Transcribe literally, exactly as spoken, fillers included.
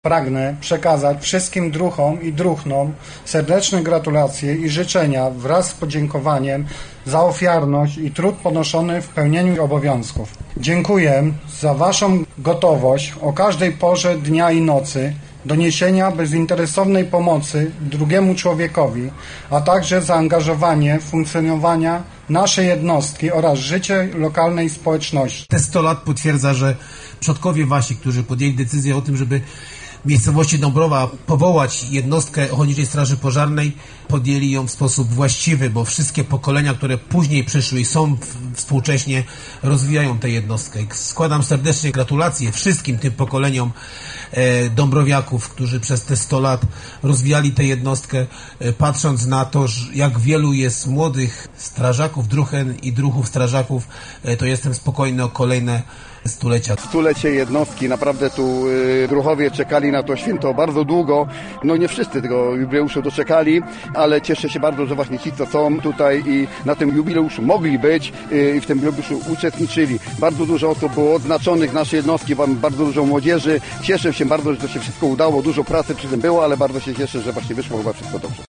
Pragnę przekazać wszystkim druchom i druchnom serdeczne gratulacje i życzenia wraz z podziękowaniem za ofiarność i trud ponoszony w pełnieniu obowiązków. Dziękuję za Waszą gotowość o każdej porze dnia i nocy do niesienia bezinteresownej pomocy drugiemu człowiekowi, a także zaangażowanie w funkcjonowania naszej jednostki oraz życie lokalnej społeczności. Te sto lat potwierdza, że przodkowie Wasi, którzy podjęli decyzję o tym, żeby w miejscowości Dąbrowa powołać jednostkę Ochotniczej Straży Pożarnej, podjęli ją w sposób właściwy, bo wszystkie pokolenia, które później przyszły i są współcześnie, rozwijają tę jednostkę. Składam serdecznie gratulacje wszystkim tym pokoleniom e, dąbrowiaków, którzy przez te sto lat rozwijali tę jednostkę, e, patrząc na to, jak wielu jest młodych strażaków, druhen i druhów strażaków, e, to jestem spokojny o kolejne stulecia. Stulecie jednostki, naprawdę tu y, druhowie czekali na to święto bardzo długo. No nie wszyscy tego jubileuszu doczekali, ale cieszę się bardzo, że właśnie ci, co są tutaj i na tym jubileuszu mogli być y, i w tym jubileuszu uczestniczyli. Bardzo dużo osób było odznaczonych, nasze jednostki, bardzo dużo młodzieży. Cieszę się bardzo, że to się wszystko udało, dużo pracy przy tym było, ale bardzo się cieszę, że właśnie wyszło chyba wszystko dobrze.